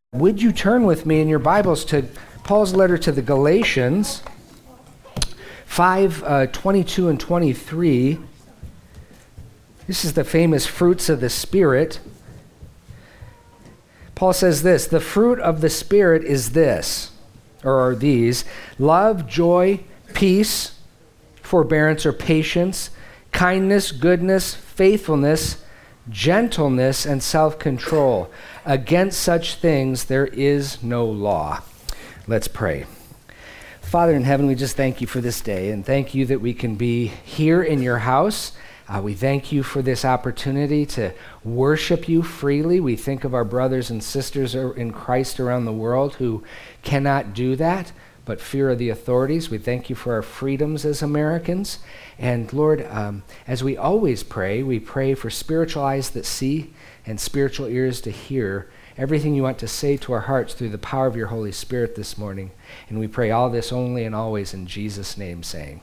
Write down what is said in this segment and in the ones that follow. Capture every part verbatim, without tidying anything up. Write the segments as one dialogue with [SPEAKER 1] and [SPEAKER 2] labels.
[SPEAKER 1] Would you turn with me in your Bibles to Paul's letter to the Galatians, five, uh, twenty-two and twenty-three. This is the famous fruits of the Spirit. Paul says this, the fruit of the Spirit is this, or are these, love, joy, peace, forbearance or patience, kindness, goodness, faithfulness, gentleness, and self-control. Against such things there is no law. Let's pray. Father in heaven, we just thank you for this day, and thank you that we can be here in your house. Uh, we thank you for this opportunity to worship you freely. We think of our brothers and sisters in Christ around the world who cannot do that, but fear of the authorities. We thank you for our freedoms as Americans. And Lord, um, as we always pray, we pray for spiritual eyes that see and spiritual ears to hear everything you want to say to our hearts through the power of your Holy Spirit this morning. And we pray all this only and always in Jesus' name, saying,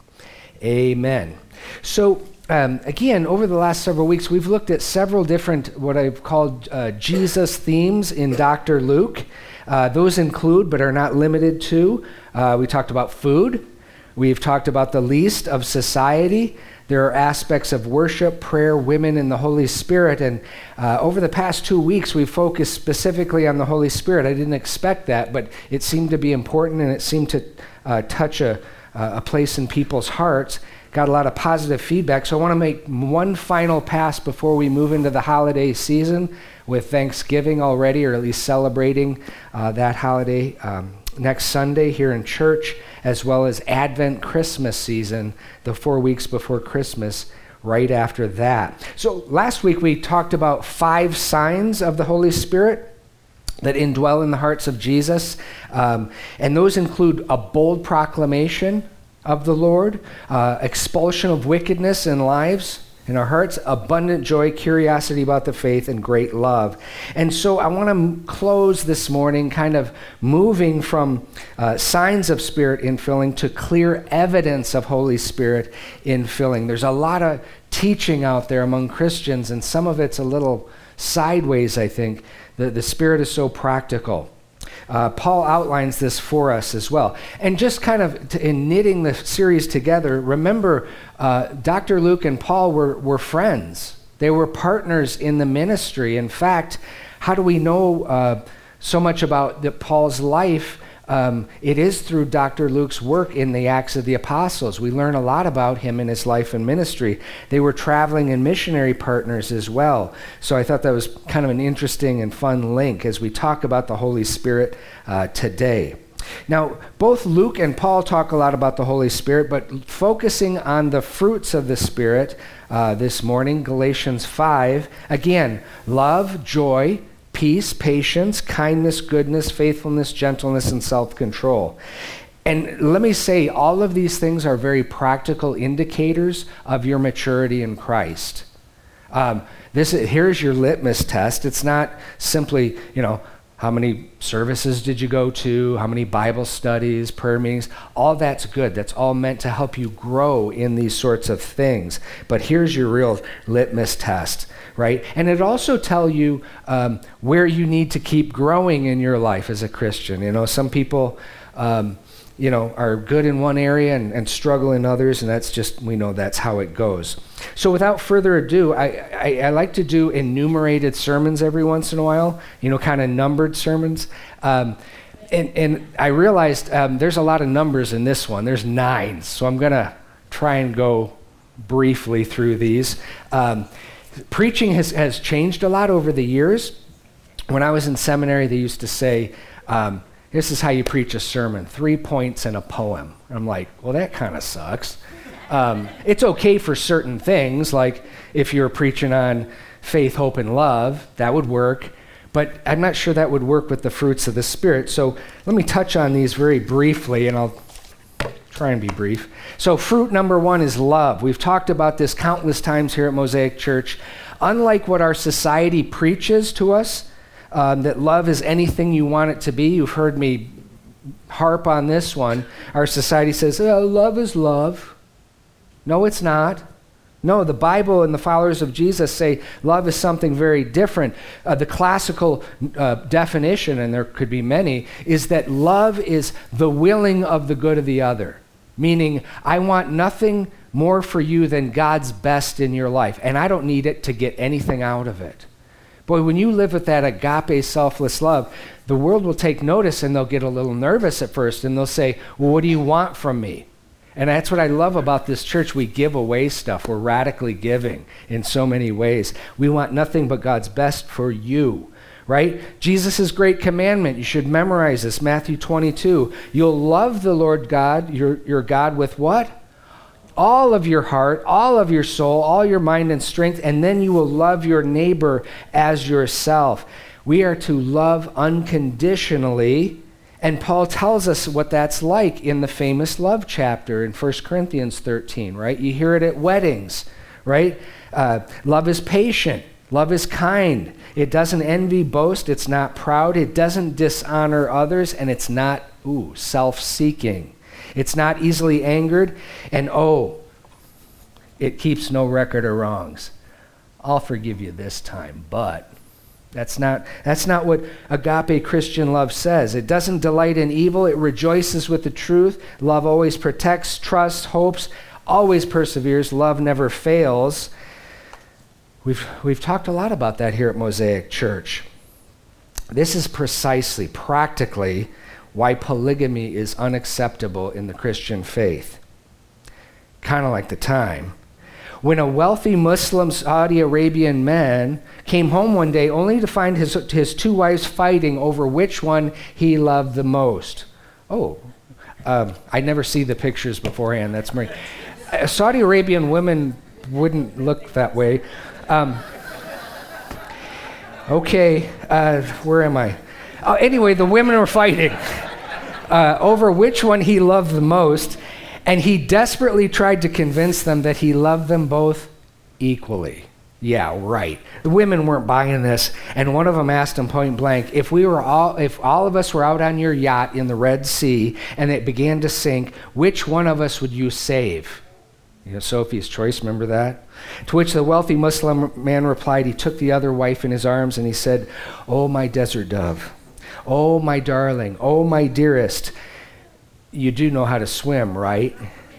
[SPEAKER 1] amen. So, um, again, over the last several weeks, we've looked at several different, what I've called uh, Jesus themes in Doctor Luke. Uh, those include, but are not limited to, uh, we talked about food. We've talked about the least of society. There are aspects of worship, prayer, women, and the Holy Spirit. And uh, over the past two weeks, we've focused specifically on the Holy Spirit. I didn't expect that, but it seemed to be important, and it seemed to uh, touch a, a place in people's hearts. Got a lot of positive feedback. So I want to make one final pass before we move into the holiday season with Thanksgiving already, or at least celebrating uh, that holiday um, next Sunday here in church, as well as Advent Christmas season, the four weeks before Christmas, right after that. So last week we talked about five signs of the Holy Spirit that indwell in the hearts of Jesus, um, and those include a bold proclamation of the Lord, uh, expulsion of wickedness in lives, in our hearts, abundant joy, curiosity about the faith, and great love. And so I want to m- close this morning kind of moving from uh, signs of Spirit infilling to clear evidence of Holy Spirit infilling. There's a lot of teaching out there among Christians, and some of it's a little sideways, I think. The, the Spirit is so practical. Uh, Paul outlines this for us as well. And just kind of to, in knitting the series together, remember uh, Doctor Luke and Paul were, were friends. They were partners in the ministry. In fact, how do we know uh, so much about the, Paul's life? Um, it is through Doctor Luke's work in the Acts of the Apostles. We learn a lot about him in his life and ministry. They were traveling and missionary partners as well. So I thought that was kind of an interesting and fun link as we talk about the Holy Spirit uh, today. Now, both Luke and Paul talk a lot about the Holy Spirit, but focusing on the fruits of the Spirit uh, this morning, Galatians five, again, love, joy, peace, patience, kindness, goodness, faithfulness, gentleness, and self-control. And let me say, all of these things are very practical indicators of your maturity in Christ. Um, this here's your litmus test. It's not simply, you know, how many services did you go to? How many Bible studies, prayer meetings? All that's good. That's all meant to help you grow in these sorts of things. But here's your real litmus test, right? And it also tells you um, where you need to keep growing in your life as a Christian. You know, some people, um, you know, are good in one area and, and struggle in others, and that's just, we know that's how it goes. So without further ado, I, I, I like to do enumerated sermons every once in a while, you know, kind of numbered sermons. Um, and, and I realized um, there's a lot of numbers in this one. There's nine, so I'm going to try and go briefly through these. Um, preaching has, has changed a lot over the years. When I was in seminary, they used to say, um, this is how you preach a sermon, three points and a poem. I'm like, well, that kind of sucks. Um, it's okay for certain things, like if you're preaching on faith, hope, and love, that would work. But I'm not sure that would work with the fruits of the Spirit. So let me touch on these very briefly, and I'll try and be brief. So fruit number one is love. We've talked about this countless times here at Mosaic Church. Unlike what our society preaches to us, Um, that love is anything you want it to be. You've heard me harp on this one. Our society says, oh, love is love. No, it's not. No, the Bible and the followers of Jesus say love is something very different. Uh, the classical uh, definition, and there could be many, is that love is the willing of the good of the other. Meaning, I want nothing more for you than God's best in your life, and I don't need it to get anything out of it. Boy, when you live with that agape, selfless love, the world will take notice and they'll get a little nervous at first, and they'll say, well, what do you want from me? And that's what I love about this church. We give away stuff. We're radically giving in so many ways. We want nothing but God's best for you, right? Jesus' great commandment, you should memorize this, Matthew twenty-two. You'll love the Lord God, your, your God, with what? All of your heart, all of your soul, all your mind and strength, and then you will love your neighbor as yourself. We are to love unconditionally. And Paul tells us what that's like in the famous love chapter in First Corinthians thirteen, right? You hear it at weddings, right? Uh, love is patient. Love is kind. It doesn't envy, boast. It's not proud. It doesn't dishonor others. And it's not, ooh, self-seeking. It's not easily angered. And oh, it keeps no record of wrongs. I'll forgive you this time, but... That's not, that's not what agape Christian love says. It doesn't delight in evil. It rejoices with the truth. Love always protects, trusts, hopes, always perseveres. Love never fails. We've, we've talked a lot about that here at Mosaic Church. This is precisely, practically, why polygamy is unacceptable in the Christian faith. Kind of like the time when a wealthy Muslim Saudi Arabian man came home one day only to find his, his two wives fighting over which one he loved the most. Oh, uh, I never see the pictures beforehand. That's my... Uh, Saudi Arabian women wouldn't look that way. Um, okay, uh, where am I? Uh, anyway, the women were fighting uh, over which one he loved the most. And he desperately tried to convince them that he loved them both equally. Yeah, right. The women weren't buying this, and one of them asked him point blank, if we were all, if all of us were out on your yacht in the Red Sea and it began to sink, which one of us would you save? You know, Sophie's Choice, remember that? To which the wealthy Muslim man replied, he took the other wife in his arms and he said, oh, my desert dove, oh, my darling, oh, my dearest, you do know how to swim, right?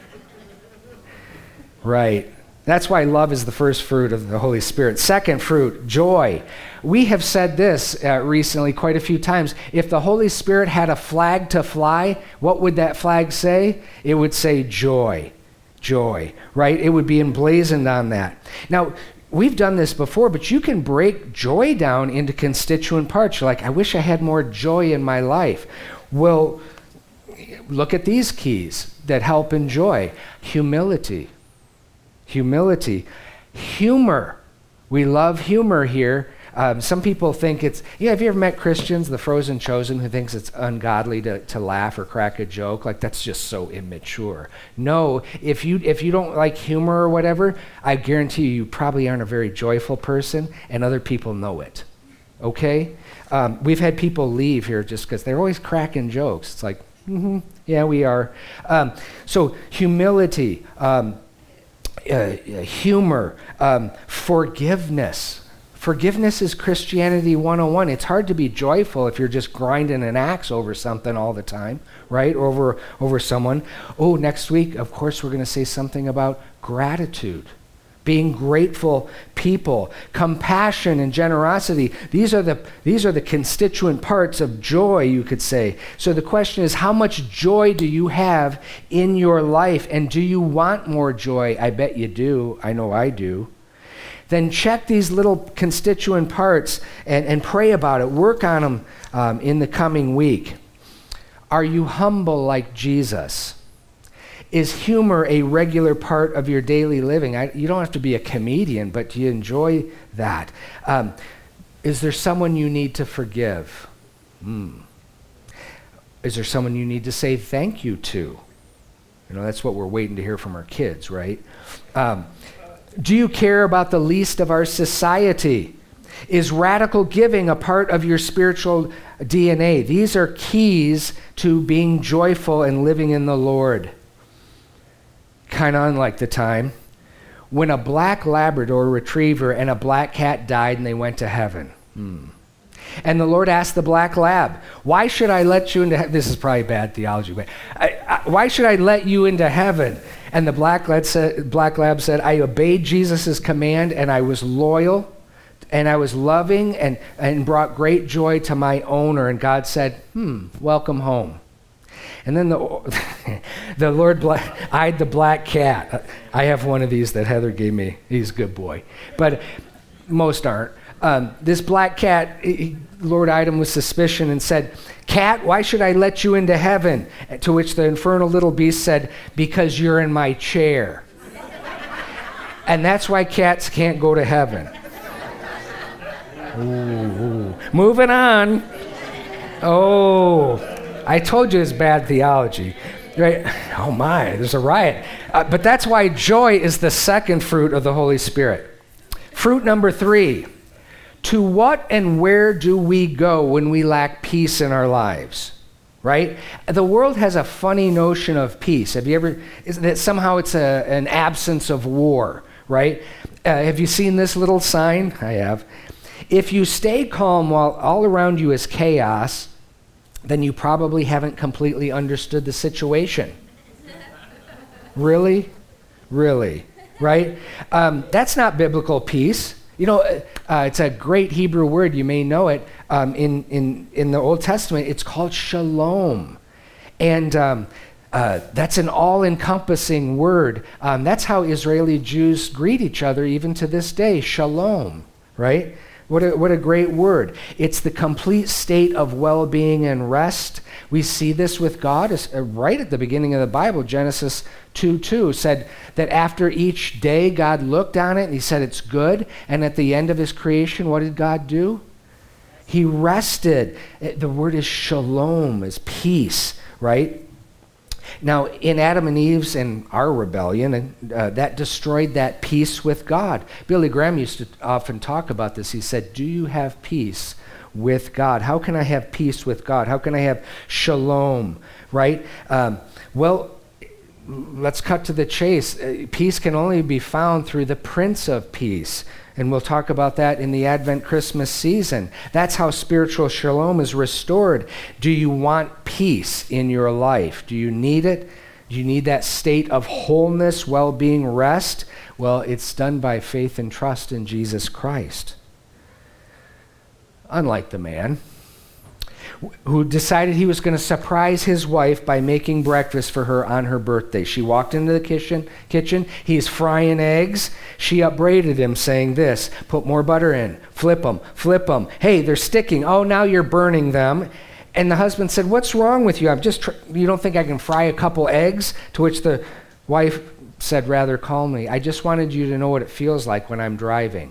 [SPEAKER 1] Right. That's why love is the first fruit of the Holy Spirit. Second fruit, joy. We have said this uh, recently quite a few times. If the Holy Spirit had a flag to fly, what would that flag say? It would say joy. Joy, right? It would be emblazoned on that. Now, we've done this before, but you can break joy down into constituent parts. You're like, I wish I had more joy in my life. Well, look at these keys that help in joy. Humility. Humility. Humor. We love humor here. Um, some people think it's, yeah, have you ever met Christians, the frozen chosen, who thinks it's ungodly to, to laugh or crack a joke? Like, that's just so immature. No, if you if you don't like humor or whatever, I guarantee you, you probably aren't a very joyful person, and other people know it. Okay? Um, we've had people leave here just because they're always cracking jokes. It's like, mm-hmm, yeah, we are. Um, so humility, um, uh, humor, um, forgiveness. Forgiveness is Christianity one oh one. It's hard to be joyful if you're just grinding an axe over something all the time, right? Over, over someone. Oh, next week, of course, we're going to say something about gratitude. Being grateful people, compassion and generosity. These are the these are the constituent parts of joy, you could say. So the question is, how much joy do you have in your life? And do you want more joy? I bet you do. I know I do. Then check these little constituent parts and, and pray about it. Work on them um, in the coming week. Are you humble like Jesus? Is humor a regular part of your daily living? I, you don't have to be a comedian, but do you enjoy that? Um, is there someone you need to forgive? Mm. Is there someone you need to say thank you to? You know, that's what we're waiting to hear from our kids, right? Um, do you care about the least of our society? Is radical giving a part of your spiritual D N A? These are keys to being joyful and living in the Lord. Kind of unlike the time when a black Labrador retriever and a black cat died and they went to heaven. Hmm. And the Lord asked the black lab, why should I let you into heaven? This is probably bad theology, but I, I, why should I let you into heaven? And the black lab, said, black lab said, I obeyed Jesus' command, and I was loyal, and I was loving, and, and brought great joy to my owner. And God said, hmm, welcome home. And then the, the Lord black, eyed the black cat. I have one of these that Heather gave me. He's a good boy. But most aren't. Um, this black cat, he, Lord eyed him with suspicion and said, cat, why should I let you into heaven? To which the infernal little beast said, because you're in my chair. And that's why cats can't go to heaven. Ooh, ooh. Moving on. Oh, I told you it's bad theology. Right? Oh my, there's a riot. Uh, but that's why joy is the second fruit of the Holy Spirit. Fruit number three. To what and where do we go when we lack peace in our lives? Right? The world has a funny notion of peace. Have you ever, is that somehow it's a, an absence of war, right? Uh, have you seen this little sign? I have. If you stay calm while all around you is chaos, then you probably haven't completely understood the situation. Really? Really? Right? Um, that's not biblical peace. You know, uh, it's a great Hebrew word. You may know it. Um, in, in, in the Old Testament, it's called shalom. And um, uh, that's an all-encompassing word. Um, that's how Israeli Jews greet each other even to this day, shalom, right? What a, what a great word. It's the complete state of well-being and rest. We see this with God as, uh, right at the beginning of the Bible. Genesis two two said that after each day, God looked on it and he said it's good. And at the end of his creation, what did God do? He rested. The word is shalom, is peace, right? Now, in Adam and Eve's and our rebellion, uh, that destroyed that peace with God. Billy Graham used to often talk about this. He said, do you have peace with God? How can I have peace with God? How can I have shalom, right? Um, well, let's cut to the chase. Uh, peace can only be found through the Prince of Peace. And we'll talk about that in the Advent Christmas season. That's how spiritual shalom is restored. Do you want peace in your life? Do you need it? Do you need that state of wholeness, well-being, rest? Well, it's done by faith and trust in Jesus Christ. Unlike the man who decided he was going to surprise his wife by making breakfast for her on her birthday. She walked into the kitchen, kitchen. He's frying eggs. She upbraided him, saying this, put more butter in, flip them, flip them. Hey, they're sticking. Oh, now you're burning them. And the husband said, what's wrong with you? I'm just, tr- you don't think I can fry a couple eggs? To which the wife said rather calmly, I just wanted you to know what it feels like when I'm driving.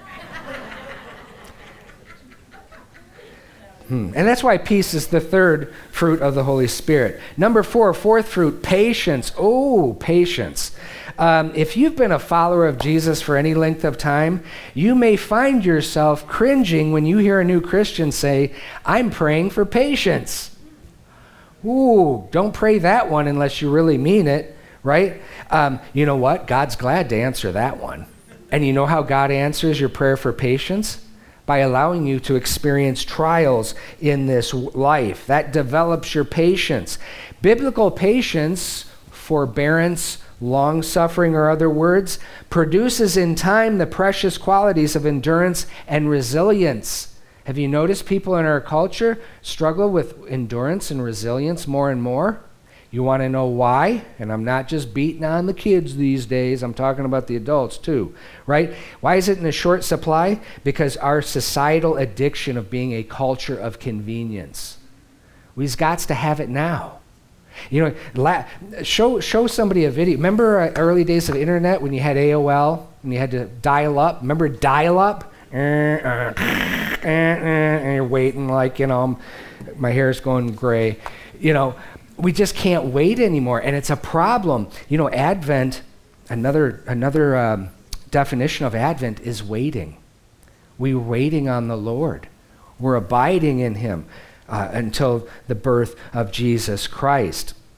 [SPEAKER 1] Hmm. And that's why peace is the third fruit of the Holy Spirit. Number four, fourth fruit, patience. Oh, patience. Um, if you've been a follower of Jesus for any length of time, you may find yourself cringing when you hear a new Christian say, I'm praying for patience. Ooh, don't pray that one unless you really mean it, right? Um, you know what? God's glad to answer that one. And you know how God answers your prayer for patience? By allowing you to experience trials in this life. That develops your patience. Biblical patience, forbearance, long-suffering, or other words, produces in time the precious qualities of endurance and resilience. Have you noticed people in our culture struggle with endurance and resilience more and more? You want to know why? And I'm not just beating on the kids these days. I'm talking about the adults too, right? Why is it in a short supply? Because our societal addiction of being a culture of convenience. We've got to have it now. You know, la- show show somebody a video. Remember uh, early days of the internet when you had A O L and you had to dial up? Remember dial up? Uh, uh, uh, uh, and you're waiting like, you know, my hair's going gray. You know, we just can't wait anymore, and it's a problem. You know, Advent, another another um, definition of Advent is waiting. We're waiting on the Lord. We're abiding in him uh, until the birth of Jesus Christ.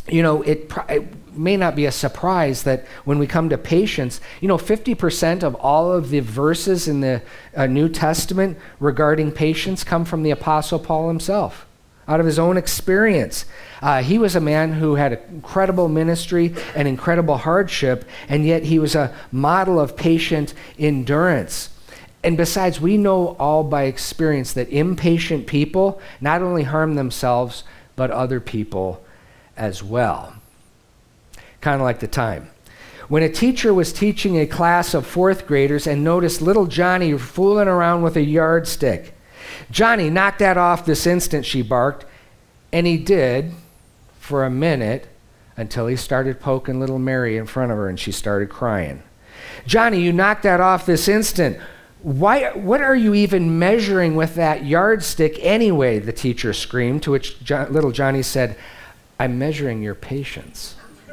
[SPEAKER 1] you know, it, it may not be a surprise that when we come to patience, you know, fifty percent of all of the verses in the uh, New Testament regarding patience come from the Apostle Paul himself, out of his own experience. Uh, he was a man who had an incredible ministry and incredible hardship, and yet he was a model of patient endurance. And besides, we know all by experience that impatient people not only harm themselves, but other people as well. Kind of like the time when a teacher was teaching a class of fourth graders and noticed little Johnny fooling around with a yardstick. "Johnny, knock that off this instant," she barked. And he did for a minute until he started poking little Mary in front of her and she started crying. "Johnny, you knocked that off this instant. Why? What are you even measuring with that yardstick anyway?" the teacher screamed, to which jo- little Johnny said, "I'm measuring your patience."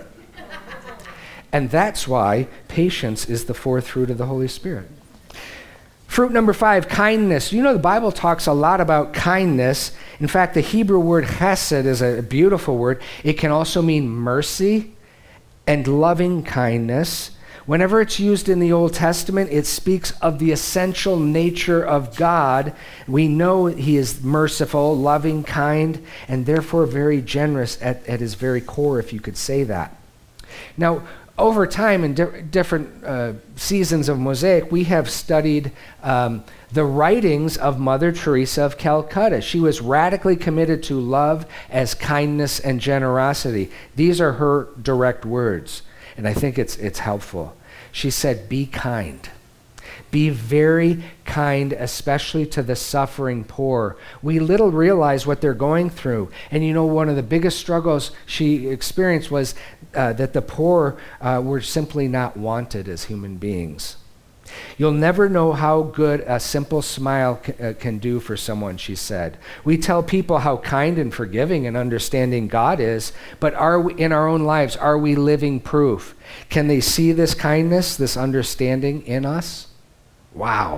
[SPEAKER 1] And that's why patience is the fourth fruit of the Holy Spirit. Fruit number five, kindness. You know, the Bible talks a lot about kindness. In fact, the Hebrew word chesed is a beautiful word. It can also mean mercy and loving kindness. Whenever it's used in the Old Testament, it speaks of the essential nature of God. We know he is merciful, loving, kind, and therefore very generous at, at his very core, if you could say that. Now, over time, in di- different uh, seasons of Mosaic, we have studied um, the writings of Mother Teresa of Calcutta. She was radically committed to love as kindness and generosity. These are her direct words, and I think it's it's helpful. She said, "Be kind. Be very kind, especially to the suffering poor." We little realize what they're going through. And you know, one of the biggest struggles she experienced was uh, that the poor uh, were simply not wanted as human beings. "You'll never know how good a simple smile c- uh, can do for someone," she said. We tell people how kind and forgiving and understanding God is, but are we, in our own lives, are we living proof? Can they see this kindness, this understanding in us? Wow.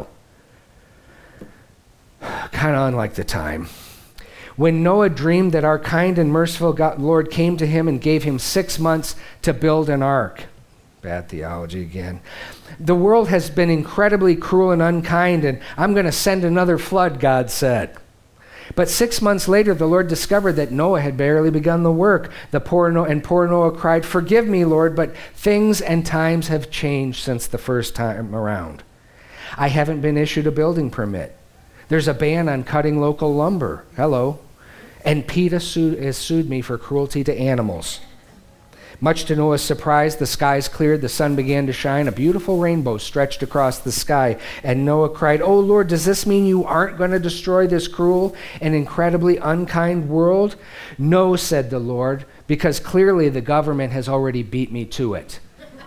[SPEAKER 1] Kind of unlike the time when Noah dreamed that our kind and merciful God, Lord came to him and gave him six months to build an ark. Bad theology again. "The world has been incredibly cruel and unkind, and I'm going to send another flood," God said. But six months later, the Lord discovered that Noah had barely begun the work. The poor Noah, and poor Noah cried, "Forgive me, Lord, but things and times have changed since the first time around. I haven't been issued a building permit. There's a ban on cutting local lumber. Hello. And PETA sued, has sued me for cruelty to animals." Much to Noah's surprise, the skies cleared, the sun began to shine, a beautiful rainbow stretched across the sky, and Noah cried, "Oh Lord, does this mean you aren't going to destroy this cruel and incredibly unkind world?" "No," said the Lord, "because clearly the government has already beat me to it."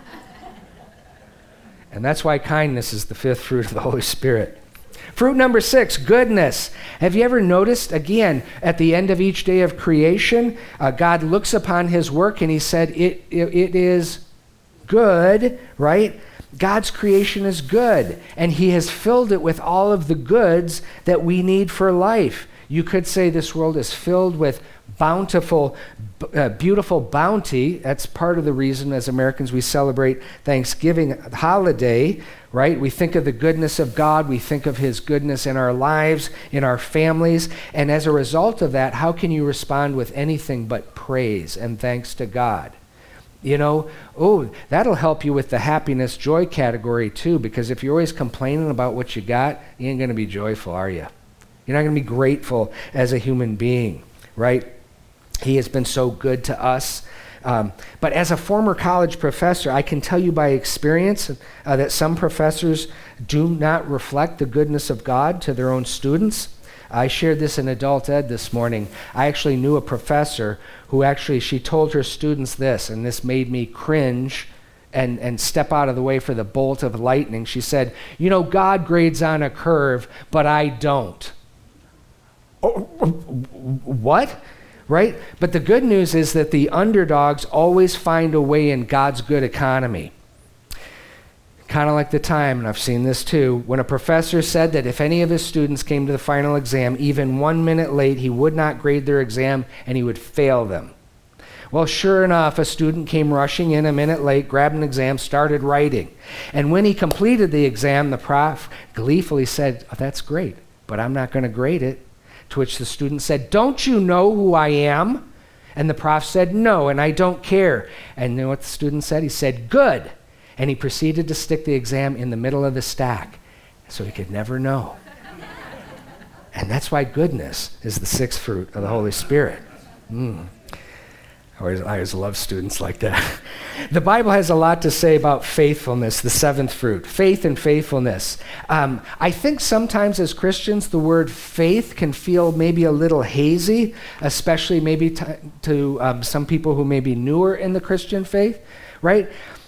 [SPEAKER 1] And that's why kindness is the fifth fruit of the Holy Spirit. Fruit number six, goodness. Have you ever noticed, again, at the end of each day of creation, uh, God looks upon his work and he said, it, it, it is good, right? God's creation is good, and he has filled it with all of the goods that we need for life. You could say this world is filled with bountiful, uh, beautiful bounty. That's part of the reason as Americans we celebrate Thanksgiving holiday, right? We think of the goodness of God. We think of his goodness in our lives, in our families. And as a result of that, how can you respond with anything but praise and thanks to God? You know, oh, that'll help you with the happiness, joy category too, because if you're always complaining about what you got, you ain't going to be joyful, are you? You're not going to be grateful as a human being, right? He has been so good to us. Um, but as a former college professor, I can tell you by experience uh, that some professors do not reflect the goodness of God to their own students. I shared this in adult ed this morning. I actually knew a professor who actually, she told her students this, and this made me cringe and, and step out of the way for the bolt of lightning. She said, "You know, God grades on a curve, but I don't." Oh, what? Right? But the good news is that the underdogs always find a way in God's good economy. Kind of like the time, and I've seen this too, when a professor said that if any of his students came to the final exam even one minute late, he would not grade their exam and he would fail them. Well, sure enough, a student came rushing in a minute late, grabbed an exam, started writing. And when he completed the exam, the prof gleefully said, oh, that's great, but I'm not going to grade it. To which the student said, don't you know who I am? And the prof said, no, and I don't care. And you know what the student said? He said, good. And he proceeded to stick the exam in the middle of the stack so he could never know. And that's why goodness is the sixth fruit of the Holy Spirit. Mm. I always, I always love students like that. The Bible has a lot to say about faithfulness, the seventh fruit, faith and faithfulness. Um, I think sometimes as Christians, the word faith can feel maybe a little hazy, especially maybe t- to um, some people who may be newer in the Christian faith, right?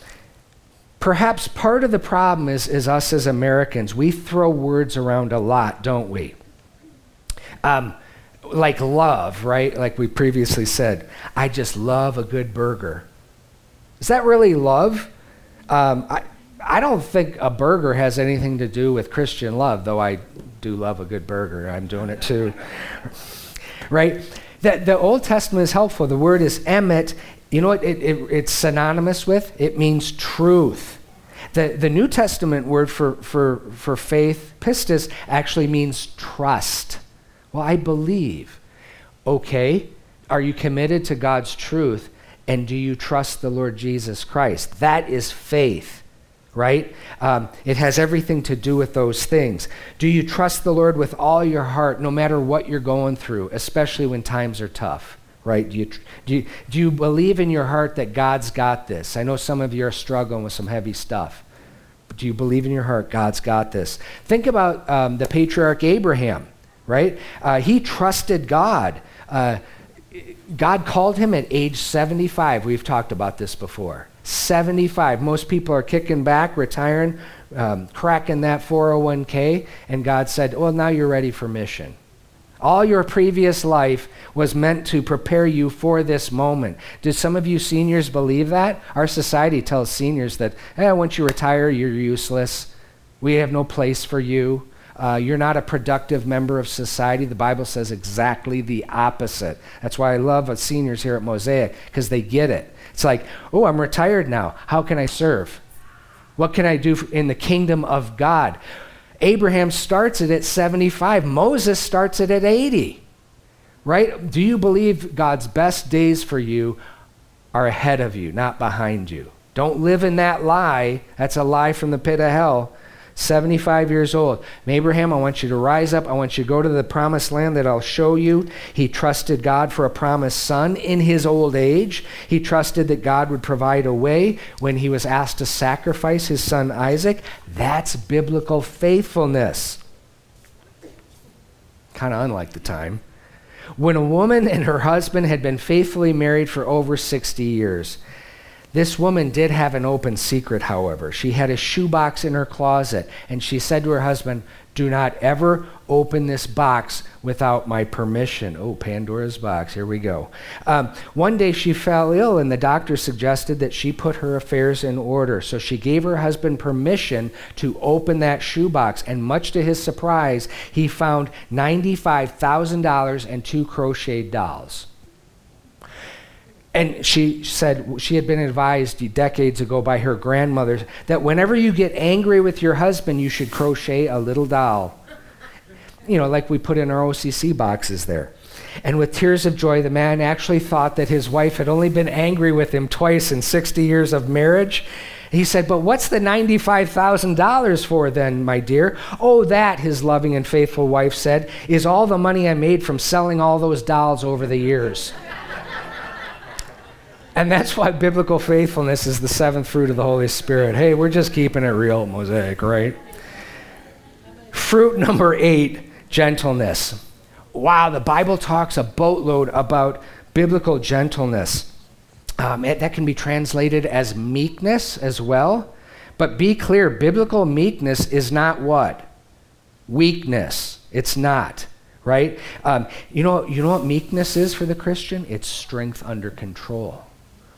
[SPEAKER 1] Perhaps part of the problem is, is us as Americans. We throw words around a lot, don't we? Um, like love, right? Like we previously said, I just love a good burger. Is that really love? Um, I, I don't think a burger has anything to do with Christian love, though I do love a good burger. I'm doing it too. Right? The, the Old Testament is helpful. The word is emet. You know what it, it, it's synonymous with? It means truth. The, the New Testament word for, for, for faith, pistis, actually means trust. Well, I believe. Okay, are you committed to God's truth? And do you trust the Lord Jesus Christ? That is faith, right? Um, it has everything to do with those things. Do you trust the Lord with all your heart, no matter what you're going through, especially when times are tough, right? Do you, do you, do you believe in your heart that God's got this? I know some of you are struggling with some heavy stuff. But do you believe in your heart God's got this? Think about um, the patriarch Abraham. Right? Uh, he trusted God. Uh, God called him at age seventy-five. We've talked about this before. seventy-five. Most people are kicking back, retiring, um, cracking that four oh one k, and God said, well, now you're ready for mission. All your previous life was meant to prepare you for this moment. Do some of you seniors believe that? Our society tells seniors that, eh, once you retire, you're useless. We have no place for you. Uh, you're not a productive member of society. The Bible says exactly the opposite. That's why I love seniors here at Mosaic, because they get it. It's like, oh, I'm retired now. How can I serve? What can I do in the kingdom of God? Abraham starts it at seventy-five. Moses starts it at eighty. Right? Do you believe God's best days for you are ahead of you, not behind you? Don't live in that lie. That's a lie from the pit of hell. seventy-five years old. Abraham, I want you to rise up. I want you to go to the promised land that I'll show you. He trusted God for a promised son in his old age. He trusted that God would provide a way when he was asked to sacrifice his son Isaac. That's biblical faithfulness. Kind of unlike the time. When a woman and her husband had been faithfully married for over sixty years, this woman did have an open secret, however. She had a shoebox in her closet, and she said to her husband, do not ever open this box without my permission. Oh, Pandora's box, here we go. Um, one day she fell ill, and the doctor suggested that she put her affairs in order. So she gave her husband permission to open that shoebox, and much to his surprise, he found ninety-five thousand dollars and two crocheted dolls. And she said she had been advised decades ago by her grandmother that whenever you get angry with your husband, you should crochet a little doll. You know, like we put in our O C C boxes there. And with tears of joy, the man actually thought that his wife had only been angry with him twice in sixty years of marriage. He said, but what's the ninety-five thousand dollars for then, my dear? Oh, that, his loving and faithful wife said, is all the money I made from selling all those dolls over the years. And that's why biblical faithfulness is the seventh fruit of the Holy Spirit. Hey, we're just keeping it real at Mosaic, right? Fruit number eight, gentleness. Wow, the Bible talks a boatload about biblical gentleness. Um, it, that can be translated as meekness as well. But be clear, biblical meekness is not what? Weakness. It's not, right? Um, you know, you know what meekness is for the Christian? It's strength under control.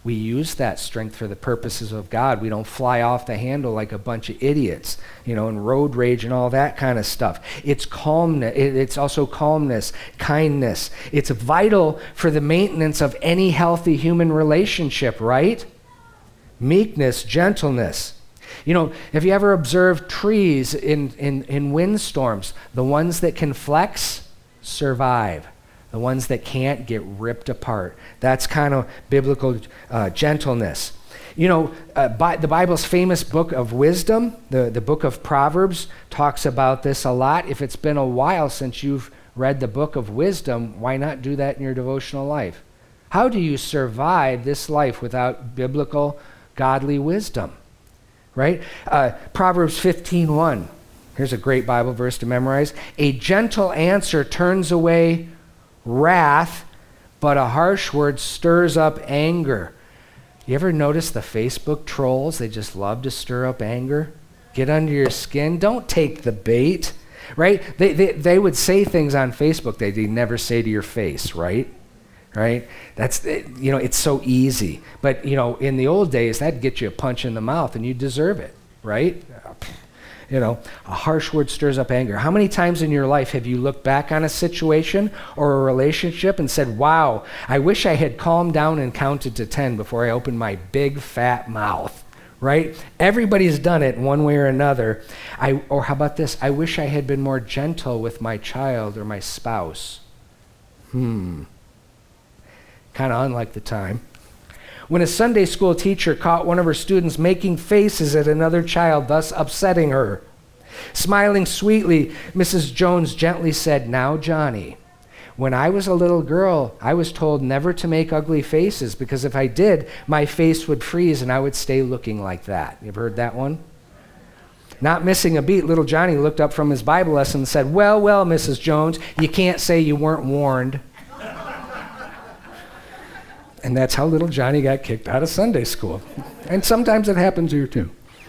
[SPEAKER 1] we use that strength for the purposes of God. We don't fly off the handle like a bunch of idiots, you know, and road rage and all that kind of stuff. It's calmness. It's also calmness, kindness. It's vital for the maintenance of any healthy human relationship, right? Meekness, gentleness. You know, have you ever observed trees in, in, in windstorms? The ones that can flex survive. The ones that can't get ripped apart. That's kind of biblical uh, gentleness. You know, uh, by, the Bible's famous book of wisdom, the, the book of Proverbs, talks about this a lot. If it's been a while since you've read the book of wisdom, why not do that in your devotional life? How do you survive this life without biblical, godly wisdom? Right? Uh, Proverbs fifteen one. Here's a great Bible verse to memorize. A gentle answer turns away wrath, but a harsh word stirs up anger. You ever notice the Facebook trolls? They just love to stir up anger. Get under your skin. Don't take the bait, right? They, they, they would say things on Facebook that they'd never say to your face, right? Right? That's, you know, it's so easy. But, you know, in the old days, that'd get you a punch in the mouth and you deserve it, right? You know, a harsh word stirs up anger. How many times in your life have you looked back on a situation or a relationship and said, wow, I wish I had calmed down and counted to ten before I opened my big fat mouth, right? Everybody's done it one way or another. I, or how about this? I wish I had been more gentle with my child or my spouse. Hmm. Kind of unlike the time. When a Sunday school teacher caught one of her students making faces at another child, thus upsetting her. Smiling sweetly, Missus Jones gently said, now, Johnny, when I was a little girl, I was told never to make ugly faces because if I did, my face would freeze and I would stay looking like that. You ever heard that one? Not missing a beat, little Johnny looked up from his Bible lesson and said, well, well, Missus Jones, you can't say you weren't warned. And that's how little Johnny got kicked out of Sunday school. And sometimes it happens here too.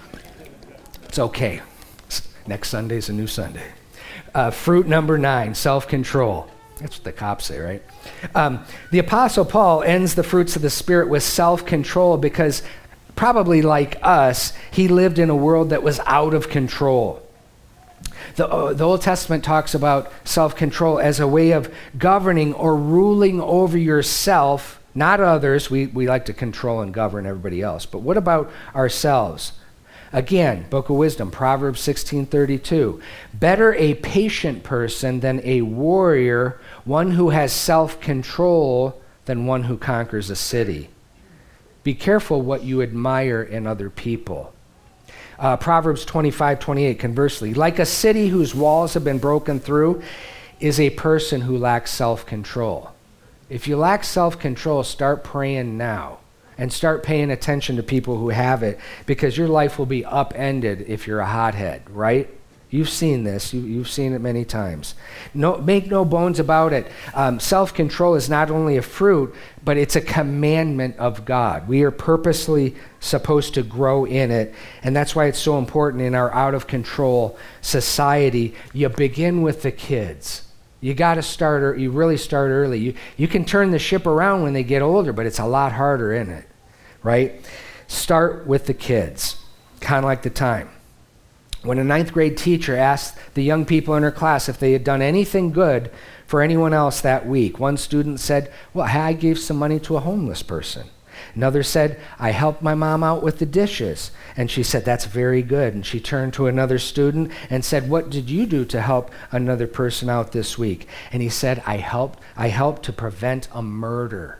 [SPEAKER 1] It's okay. Next Sunday's a new Sunday. Uh, fruit number nine, self-control. That's what the cops say, right? Um, the Apostle Paul ends the fruits of the Spirit with self-control because probably like us, he lived in a world that was out of control. The, uh, the Old Testament talks about self-control as a way of governing or ruling over yourself, not others. We, we like to control and govern everybody else. But what about ourselves? Again, Book of Wisdom, Proverbs sixteen thirty-two. Better a patient person than a warrior, one who has self-control than one who conquers a city. Be careful what you admire in other people. Uh, Proverbs twenty-five twenty-eight, conversely, like a city whose walls have been broken through is a person who lacks self-control. If you lack self-control, start praying now and start paying attention to people who have it because your life will be upended if you're a hothead, right? You've seen this. You, you've seen it many times. No, make no bones about it. Um, self-control is not only a fruit, but it's a commandment of God. We are purposely supposed to grow in it, and that's why it's so important in our out-of-control society. You begin with the kids. You got to start, or you really start early. You, you can turn the ship around when they get older, but it's a lot harder, isn't it? Right? Start with the kids, kind of like the time. When a ninth grade teacher asked the young people in her class if they had done anything good for anyone else that week, one student said, well, I gave some money to a homeless person. Another said, I helped my mom out with the dishes. And she said, that's very good. And she turned to another student and said, what did you do to help another person out this week? And he said, I helped, I helped to prevent a murder.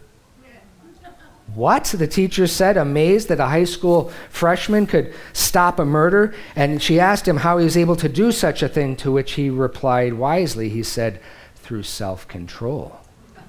[SPEAKER 1] What? The teacher said, amazed that a high school freshman could stop a murder. And she asked him how he was able to do such a thing, to which he replied wisely. He said, through self-control.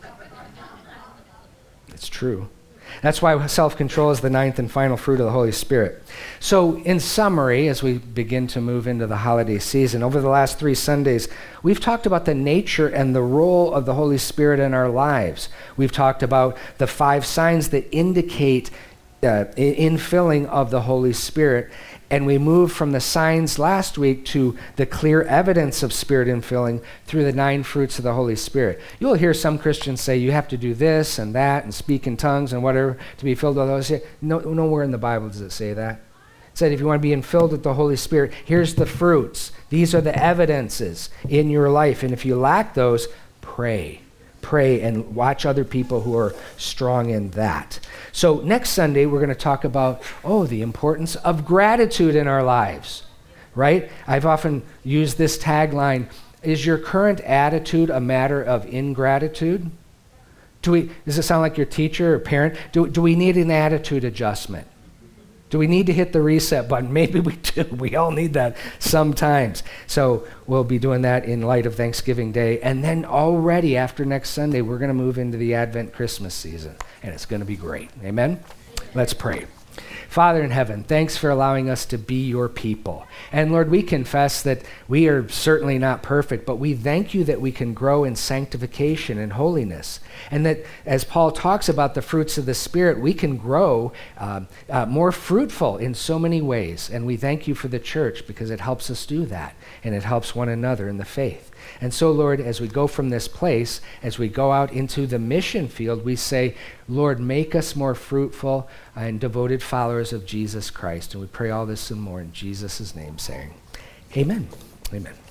[SPEAKER 1] It's true. That's why self-control is the ninth and final fruit of the Holy Spirit. So in summary, as we begin to move into the holiday season, over the last three Sundays, we've talked about the nature and the role of the Holy Spirit in our lives. We've talked about the five signs that indicate uh, infilling of the Holy Spirit. And we moved from the signs last week to the clear evidence of Spirit infilling through the nine fruits of the Holy Spirit. You'll hear some Christians say you have to do this and that and speak in tongues and whatever to be filled with the Holy Spirit. No, nowhere in the Bible does it say that. It said if you want to be filled with the Holy Spirit, here's the fruits. These are the evidences in your life. And if you lack those, pray. Pray and watch other people who are strong in that. So next Sunday, we're going to talk about, oh, the importance of gratitude in our lives, right? I've often used this tagline, is your current attitude a matter of ingratitude? Do we, does it sound like your teacher or parent? Do, do we need an attitude adjustment? Do we need to hit the reset button? Maybe we do. We all need that sometimes. So we'll be doing that in light of Thanksgiving Day. And then already after next Sunday, we're going to move into the Advent Christmas season. And it's going to be great. Amen? Let's pray. Father in heaven, thanks for allowing us to be your people. And Lord, we confess that we are certainly not perfect, but we thank you that we can grow in sanctification and holiness. And that as Paul talks about the fruits of the Spirit, we can grow uh, uh, more fruitful in so many ways. And we thank you for the church because it helps us do that. And it helps one another in the faith. And so, Lord, as we go from this place, as we go out into the mission field, we say, Lord, make us more fruitful and devoted followers of Jesus Christ. And we pray all this and more in Jesus' name, saying, amen. Amen.